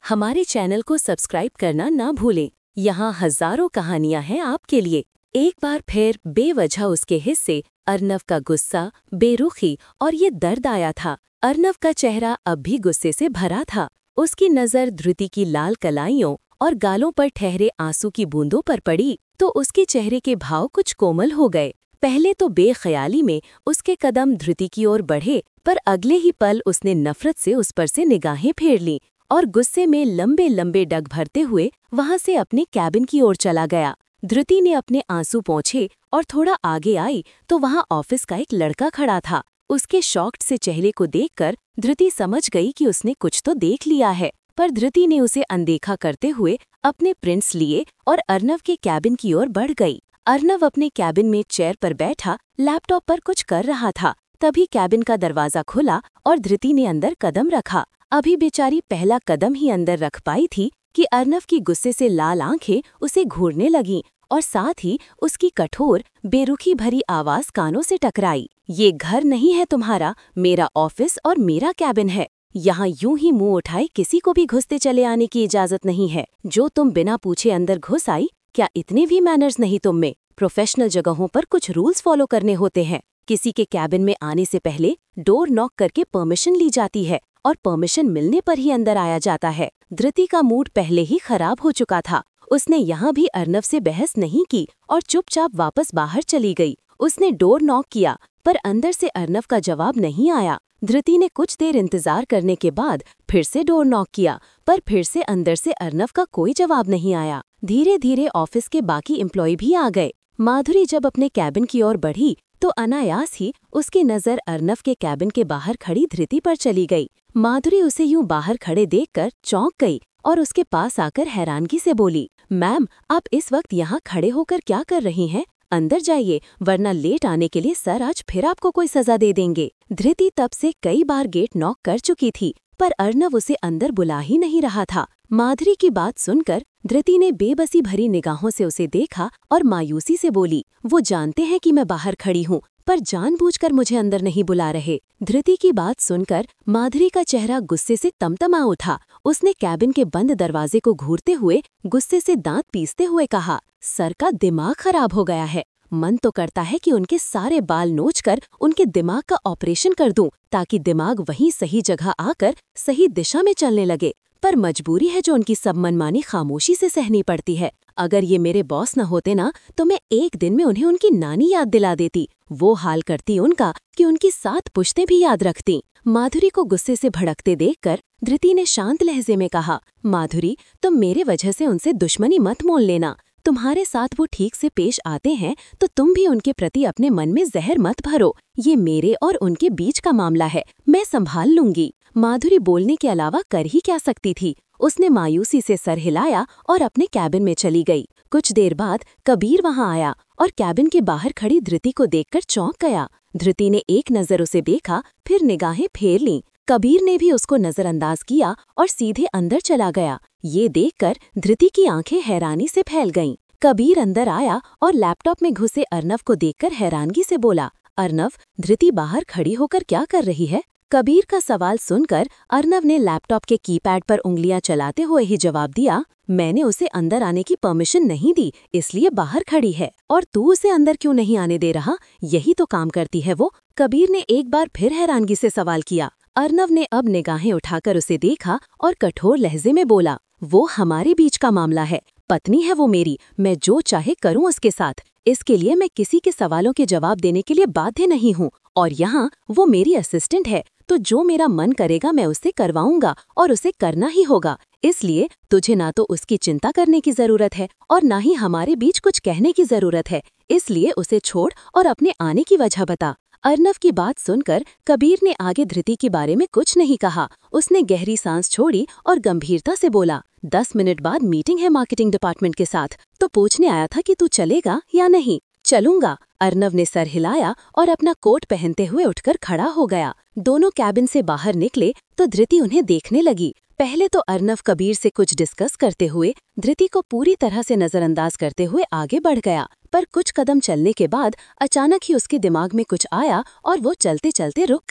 हमारे चैनल को सब्सक्राइब करना ना भूलें। यहाँ हजारों कहानियां हैं आपके लिए। एक बार फिर बेवजह उसके हिस्से अर्नव का गुस्सा, बेरुखी और ये दर्द आया था। अर्नव का चेहरा अब भी गुस्से से भरा था। उसकी नज़र धृति की लाल कलाइयों और गालों पर ठहरे आंसू की बूंदों पर पड़ी तो उसके चेहरे के भाव कुछ कोमल हो गए। पहले तो बेख्याली में उसके कदम धृति की ओर बढ़े, पर अगले ही पल उसने नफरत से उस पर से निगाहें फेर लीं और गुस्से में लंबे लंबे डग भरते हुए वहां से अपने कैबिन की ओर चला गया। धृति ने अपने आंसू पोंछे और थोड़ा आगे आई तो वहां ऑफिस का एक लड़का खड़ा था। उसके शॉक्ड से चेहरे को देखकर धृति समझ गई कि उसने कुछ तो देख लिया है, पर धृति ने उसे अनदेखा करते हुए अपने प्रिंट्स लिए और अर्नव के कैबिन की ओर बढ़ गई। अर्नव अपने कैबिन में चेयर पर बैठा लैपटॉप पर कुछ कर रहा था। तभी कैबिन का दरवाजा खुला और धृति ने अंदर कदम रखा। अभी बेचारी पहला कदम ही अंदर रख पाई थी कि अर्नव की गुस्से से लाल आंखें उसे घूरने लगीं और साथ ही उसकी कठोर, बेरुखी भरी आवाज कानों से टकराई। ये घर नहीं है तुम्हारा, मेरा ऑफिस और मेरा कैबिन है। यहाँ यूं ही मुंह उठाए किसी को भी घुसते चले आने की इजाजत नहीं है। जो तुम बिना पूछे अंदर घुस आई, क्या इतने भी मैनर्स नहीं तुम में? प्रोफेशनल जगहों पर कुछ रूल्स फॉलो करने होते हैं। किसी के कैबिन में आने से पहले डोर नॉक करके परमिशन ली जाती है और परमिशन मिलने पर ही अंदर आया जाता है। धृति का मूड पहले ही खराब हो चुका था। उसने यहाँ भी अर्नव से बहस नहीं की और चुपचाप वापस बाहर चली गई। उसने डोर नॉक किया, पर अंदर से अर्नव का जवाब नहीं आया। धृति ने कुछ देर इंतजार करने के बाद फिर से डोर नॉक किया, पर फिर से अंदर से अर्नव का कोई जवाब नहीं आया। धीरे धीरे ऑफिस के बाकी एम्प्लॉय भी आ गए। माधुरी जब अपने कैबिन की ओर बढ़ी तो अनायास ही उसकी नज़र अर्नव के कैबिन के बाहर खड़ी धृति पर चली गई। माधुरी उसे यूं बाहर खड़े देखकर चौंक गई और उसके पास आकर हैरानगी से बोली, मैम, आप इस वक्त यहाँ खड़े होकर क्या कर रही हैं? अंदर जाइए, वरना लेट आने के लिए सर आज फिर आपको कोई सजा दे देंगे। धृति तब से कई बार गेट नॉक कर चुकी थी, पर अर्नव उसे अंदर बुला ही नहीं रहा था। माधुरी की बात सुनकर धृति ने बेबसी भरी निगाहों से उसे देखा और मायूसी से बोली, वो जानते हैं कि मैं बाहर खड़ी हूँ, पर जानबूझकर मुझे अंदर नहीं बुला रहे। धृति की बात सुनकर माधुरी का चेहरा गुस्से से तमतमा उठा। उसने कैबिन के बंद दरवाजे को घूरते हुए गुस्से से दांत पीसते हुए कहा, सर का दिमाग खराब हो गया है। मन तो करता है कि उनके सारे बाल नोचकर उनके दिमाग का ऑपरेशन कर दूं, ताकि दिमाग वहीं सही जगह आकर सही दिशा में चलने लगे, पर मजबूरी है जो उनकी सब मनमानी खामोशी से सहनी पड़ती है। अगर ये मेरे बॉस न होते ना, तो मैं एक दिन में उन्हें उनकी नानी याद दिला देती। वो हाल करती उनका कि उनकी 7 पुश्तें भी याद रखती। माधुरी को गुस्से से भड़कते देखकर धृति ने शांत लहजे में कहा, माधुरी, तुम मेरे वजह से उनसे दुश्मनी मत मोल लेना। तुम्हारे साथ वो ठीक से पेश आते हैं तो तुम भी उनके प्रति अपने मन में जहर मत भरो। ये मेरे और उनके बीच का मामला है, मैं संभाल लूंगी। माधुरी बोलने के अलावा कर ही क्या सकती थी। उसने मायूसी से सर हिलाया और अपने कैबिन में चली गई। कुछ देर बाद कबीर वहां आया और कैबिन के बाहर खड़ी धृति को देखकर चौंक गया। धृति ने एक नजर उसे देखा, फिर निगाहें फेर लीं। कबीर ने भी उसको नजरअंदाज किया और सीधे अंदर चला गया। ये देखकर धृति की आंखें हैरानी से फैल गईं। कबीर अंदर आया और लैपटॉप में घुसे अर्नव को देखकर हैरानगी से बोला, अर्नव, धृति बाहर खड़ी होकर क्या कर रही है? कबीर का सवाल सुनकर अर्नव ने लैपटॉप के कीपैड पर उंगलियां चलाते हुए ही जवाब दिया, मैंने उसे अंदर आने की परमिशन नहीं दी, इसलिए बाहर खड़ी है। और तू उसे अंदर क्यों नहीं आने दे रहा? यही तो काम करती है वो। कबीर ने एक बार फिर हैरानगी से सवाल किया। अर्नव ने अब निगाहें उठाकर उसे देखा और कठोर लहजे में बोला, वो हमारे बीच का मामला है, पत्नी है वो मेरी, मैं जो चाहे करूं उसके साथ। इसके लिए मैं किसी के सवालों के जवाब देने के लिए बाध्य नहीं हूं। और यहाँ वो मेरी असिस्टेंट है, तो जो मेरा मन करेगा मैं उससे करवाऊंगा और उसे करना ही होगा। इसलिए तुझे ना तो उसकी चिंता करने की जरूरत है और ना ही हमारे बीच कुछ कहने की जरूरत है। इसलिए उसे छोड़ और अपने आने की वजह बता। अर्नव की बात सुनकर कबीर ने आगे धृति के बारे में कुछ नहीं कहा। उसने गहरी सांस छोड़ी और गंभीरता से बोला, 10 मिनट बाद मीटिंग है मार्केटिंग डिपार्टमेंट के साथ, तो पूछने आया था कि तू चलेगा या नहीं। चलूंगा। अर्नव ने सर हिलाया और अपना कोट पहनते हुए उठकर खड़ा हो गया। दोनों कैबिन से बाहर निकले तो धृति उन्हें देखने लगी। पहले तो अर्नव कबीर से कुछ डिस्कस करते हुए धृति को पूरी तरह से नजरअंदाज करते हुए आगे बढ़ गया, पर कुछ कदम चलने के बाद अचानक ही उसके दिमाग में कुछ आया और वो चलते चलते रुक गया।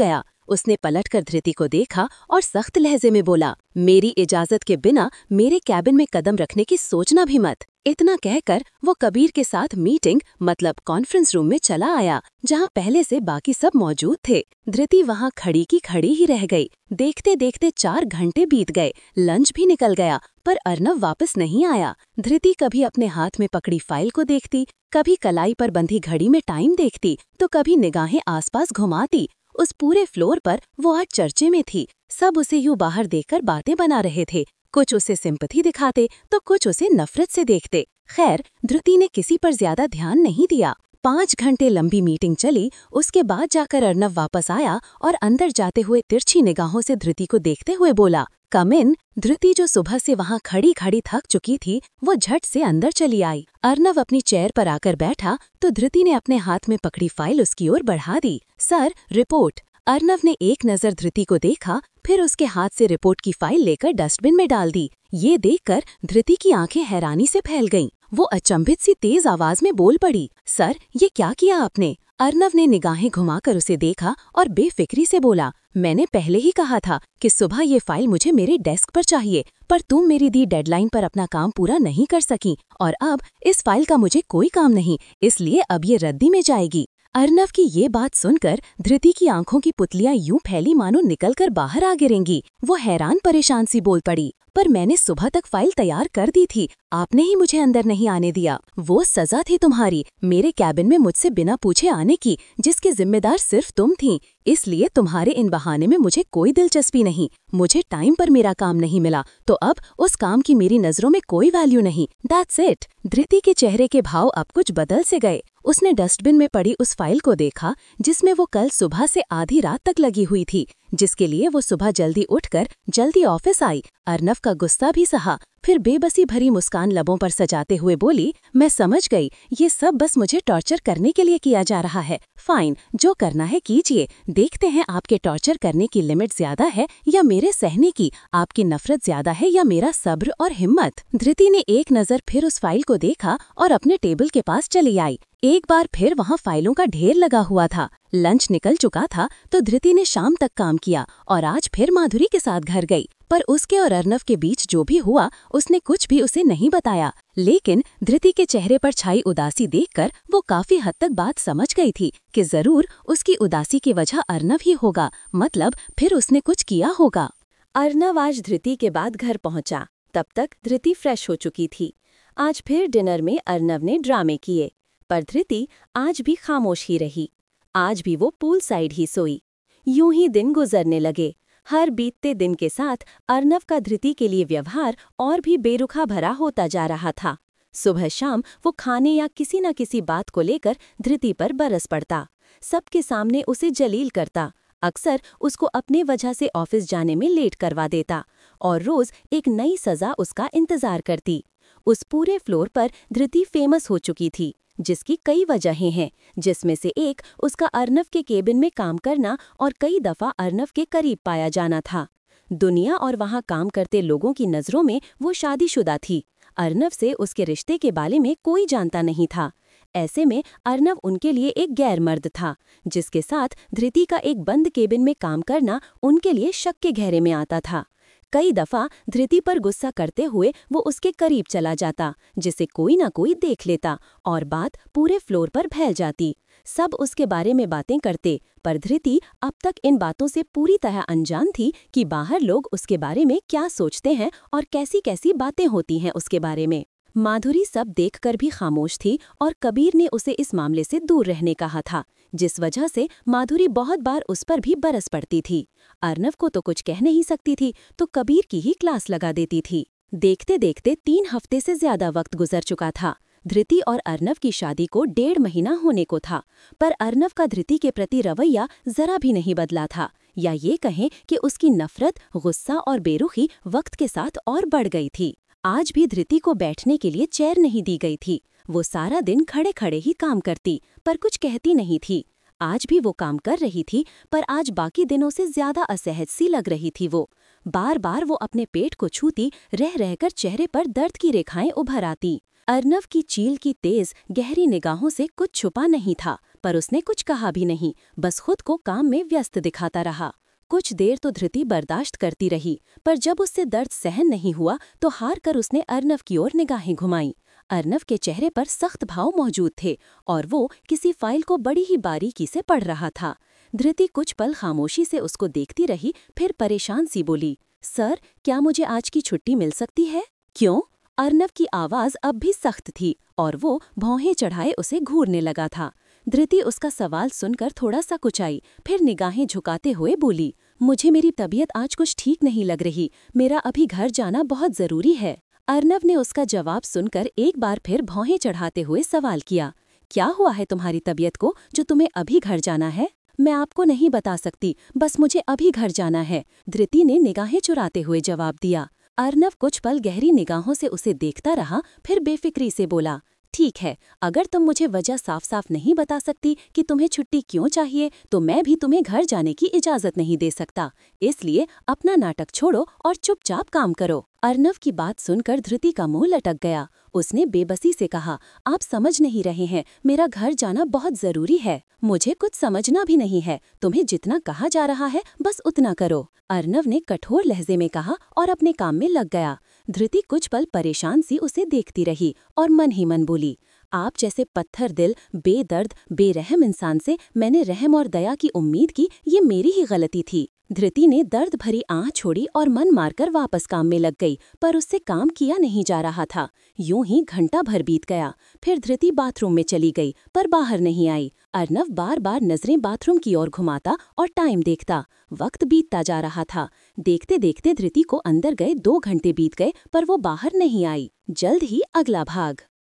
उसने पलटकर धृति को देखा और सख्त लहजे में बोला, मेरी इजाजत के बिना मेरे कैबिन में कदम रखने की सोचना भी मत। इतना कहकर वो कबीर के साथ मीटिंग मतलब कॉन्फ्रेंस रूम में चला आया, जहाँ पहले से बाकी सब मौजूद थे। धृति वहाँ खड़ी की खड़ी ही रह गई। देखते देखते 4 घंटे बीत गए, लंच भी निकल गया, पर अर्नव वापस नहीं आया। धृति कभी अपने हाथ में पकड़ी फाइल को देखती, कभी कलाई पर बंधी घड़ी में टाइम देखती, तो कभी निगाहें आसपास घुमाती। उस पूरे फ्लोर पर वो आज चर्चे में थी। सब उसे यूं बाहर देखकर बातें बना रहे थे। कुछ उसे सिंपैथी दिखाते तो कुछ उसे नफरत से देखते। खैर, धृति ने किसी पर ज्यादा ध्यान नहीं दिया। 5 घंटे लंबी मीटिंग चली। उसके बाद जाकर अर्नव वापस आया और अंदर जाते हुए तिरछी निगाहों से धृति को देखते हुए बोला, कम इन। धृति जो सुबह से वहाँ खड़ी खड़ी थक चुकी थी, वो झट से अंदर चली आई। अर्नव अपनी चेयर पर आकर बैठा तो धृति ने अपने हाथ में पकड़ी फाइल उसकी ओर बढ़ा दी। Sir, report. अर्नव ने एक नज़र धृति को देखा, फिर उसके हाथ से रिपोर्ट की फाइल लेकर डस्टबिन में डाल दी। ये देखकर धृति की आंखें हैरानी से फैल गईं। वो अचंभित सी तेज आवाज में बोल पड़ी, सर, ये क्या किया आपने? अर्नव ने निगाहें घुमाकर उसे देखा और बेफिक्री से बोला, मैंने पहले ही कहा था कि सुबह ये फाइल मुझे मेरे डेस्क पर चाहिए, पर तुम मेरी दी डेडलाइन पर अपना काम पूरा नहीं कर सकी और अब इस फाइल का मुझे कोई काम नहीं, इसलिए अब ये रद्दी में जाएगी। अर्नव की ये बात सुनकर धृति की आंखों की पुतलियां यूं फैली मानो निकलकर बाहर आ गिरेंगी। वो हैरान परेशान सी बोल पड़ी, पर मैंने सुबह तक फाइल तैयार कर दी थी, आपने ही मुझे अंदर नहीं आने दिया। वो सजा थी तुम्हारी, मेरे कैबिन में मुझसे बिना पूछे आने की, जिसके जिम्मेदार सिर्फ तुम थी। इसलिए तुम्हारे इन बहाने में मुझे कोई दिलचस्पी नहीं। मुझे टाइम पर मेरा काम नहीं मिला तो अब उस काम की मेरी नजरों में कोई वैल्यू नहीं। That's it. धृति के चेहरे के भाव अब कुछ बदल से गए। उसने डस्टबिन में पड़ी उस फाइल को देखा जिसमें वो कल सुबह से आधी रात तक लगी हुई थी, जिसके लिए वो सुबह जल्दी उठकर जल्दी ऑफिस आई। अर्नव का गुस्सा भी सहा, फिर बेबसी भरी मुस्कान लबों पर सजाते हुए बोली, मैं समझ गई, ये सब बस मुझे टॉर्चर करने के लिए किया जा रहा है। फाइन, जो करना है कीजिए। देखते हैं आपके टॉर्चर करने की लिमिट ज्यादा है या मेरे सहने की, आपकी नफरत ज्यादा है या मेरा सब्र और हिम्मत। धृति ने एक नजर फिर उस फाइल को देखा और अपने टेबल के पास चली आई। एक बार फिर वहाँ फाइलों का ढेर लगा हुआ था। लंच निकल चुका था तो धृति ने शाम तक काम किया और आज फिर माधुरी के साथ घर गई। पर उसके और अर्नव के बीच जो भी हुआ उसने कुछ भी उसे नहीं बताया। लेकिन धृति के चेहरे पर छाई उदासी देखकर वो काफी हद तक बात समझ गई थी कि जरूर उसकी उदासी की वजह अर्नव ही होगा, मतलब फिर उसने कुछ किया होगा। अर्नव आज धृति के बाद घर पहुंचा। तब तक धृति फ्रेश हो चुकी थी। आज फिर डिनर में अर्नव ने ड्रामे किए, पर धृति आज भी खामोश ही रही। आज भी वो पूल साइड ही सोई। यूं ही दिन गुजरने लगे। हर बीतते दिन के साथ अर्नव का धृति के लिए व्यवहार और भी बेरुखा भरा होता जा रहा था। सुबह शाम वो खाने या किसी न किसी बात को लेकर धृति पर बरस पड़ता, सबके सामने उसे जलील करता, अक्सर उसको अपने वजह से ऑफिस जाने में लेट करवा देता और रोज एक नई सजा उसका इंतजार करती। उस पूरे फ्लोर पर धृति फेमस हो चुकी थी, जिसकी कई वजहें हैं, जिसमें से एक उसका अर्नव के केबिन में काम करना और कई दफा अर्नव के करीब पाया जाना था। दुनिया और वहाँ काम करते लोगों की नज़रों में वो शादीशुदा थी। अर्नव से उसके रिश्ते के बारे में कोई जानता नहीं था। ऐसे में अर्नव उनके लिए एक गैर मर्द था, जिसके साथ धृति का एक बंद केबिन में काम करना उनके लिए शक के घेरे में आता था। कई दफा धृति पर गुस्सा करते हुए वो उसके करीब चला जाता, जिसे कोई ना कोई देख लेता और बात पूरे फ्लोर पर फैल जाती। सब उसके बारे में बातें करते, पर धृति अब तक इन बातों से पूरी तरह अनजान थी कि बाहर लोग उसके बारे में क्या सोचते हैं और कैसी कैसी बातें होती हैं उसके बारे में। माधुरी सब देखकर भी खामोश थी और कबीर ने उसे इस मामले से दूर रहने कहा था, जिस वजह से माधुरी बहुत बार उस पर भी बरस पड़ती थी। अर्नव को तो कुछ कह नहीं सकती थी तो कबीर की ही क्लास लगा देती थी। देखते देखते 3 हफ्ते से ज्यादा वक्त गुजर चुका था। धृति और अर्नव की शादी को 1.5 महीना होने को था, पर अर्नव का धृति के प्रति रवैया जरा भी नहीं बदला था, या ये कहें कि उसकी नफरत, गुस्सा और बेरुखी वक्त के साथ और बढ़ गई थी। आज भी धृति को बैठने के लिए चेयर नहीं दी गई थी। वो सारा दिन खड़े खड़े ही काम करती, पर कुछ कहती नहीं थी। आज भी वो काम कर रही थी, पर आज बाकी दिनों से ज्यादा असहज सी लग रही थी। वो बार बार वो अपने पेट को छूती, रह रहकर चेहरे पर दर्द की रेखाएं उभर आती। अर्नव की चील की तेज गहरी निगाहों से कुछ छुपा नहीं था, पर उसने कुछ कहा भी नहीं, बस खुद को काम में व्यस्त दिखाता रहा। कुछ देर तो धृति बर्दाश्त करती रही, पर जब उससे दर्द सहन नहीं हुआ तो हार कर उसने अर्नव की ओर निगाहें घुमाईं। अर्नव के चेहरे पर सख्त भाव मौजूद थे और वो किसी फाइल को बड़ी ही बारीकी से पढ़ रहा था। धृति कुछ पल खामोशी से उसको देखती रही, फिर परेशान सी बोली, सर, क्या मुझे आज की छुट्टी मिल सकती है? क्यों? अर्नव की आवाज़ अब भी सख्त थी और वो भौहें चढ़ाए उसे घूरने लगा था। धृति उसका सवाल सुनकर थोड़ा सा कुचाई, फिर निगाहें झुकाते हुए बोली, मुझे मेरी तबीयत आज कुछ ठीक नहीं लग रही, मेरा अभी घर जाना बहुत ज़रूरी है। अर्नव ने उसका जवाब सुनकर एक बार फिर भौहें चढ़ाते हुए सवाल किया, क्या हुआ है तुम्हारी तबीयत को जो तुम्हें अभी घर जाना है? मैं आपको नहीं बता सकती, बस मुझे अभी घर जाना है, धृति ने निगाहें चुराते हुए जवाब दिया। अर्नव कुछ पल गहरी निगाहों से उसे देखता रहा, फिर बेफिक्री से बोला, ठीक है, अगर तुम मुझे वजह साफ साफ नहीं बता सकती कि तुम्हें छुट्टी क्यों चाहिए, तो मैं भी तुम्हें घर जाने की इजाज़त नहीं दे सकता। इसलिए अपना नाटक छोड़ो और चुपचाप काम करो। अर्नव की बात सुनकर धृति का मुंह लटक गया। उसने बेबसी से कहा, आप समझ नहीं रहे हैं, मेरा घर जाना बहुत ज़रूरी है। मुझे कुछ समझना भी नहीं है, तुम्हें जितना कहा जा रहा है बस उतना करो, अर्नव ने कठोर लहजे में कहा और अपने काम में लग गया। धृति कुछ पल परेशान सी उसे देखती रही और मन ही मन बोली, आप जैसे पत्थर दिल, बेदर्द, बेरहम इंसान से मैंने रहम और दया की उम्मीद की, ये मेरी ही गलती थी। धृति ने दर्द भरी आह छोड़ी और मन मारकर वापस काम में लग गई, पर उससे काम किया नहीं जा रहा था। यूं ही घंटा भर बीत गया। फिर धृति बाथरूम में चली गई, पर बाहर नहीं आई। अर्नव बार बार नजरें बाथरूम की ओर घुमाता और टाइम देखता। वक्त बीतता जा रहा था। देखते देखते धृति को अंदर गए 2 घंटे बीत गए, पर वो बाहर नहीं आई। जल्द ही अगला भाग।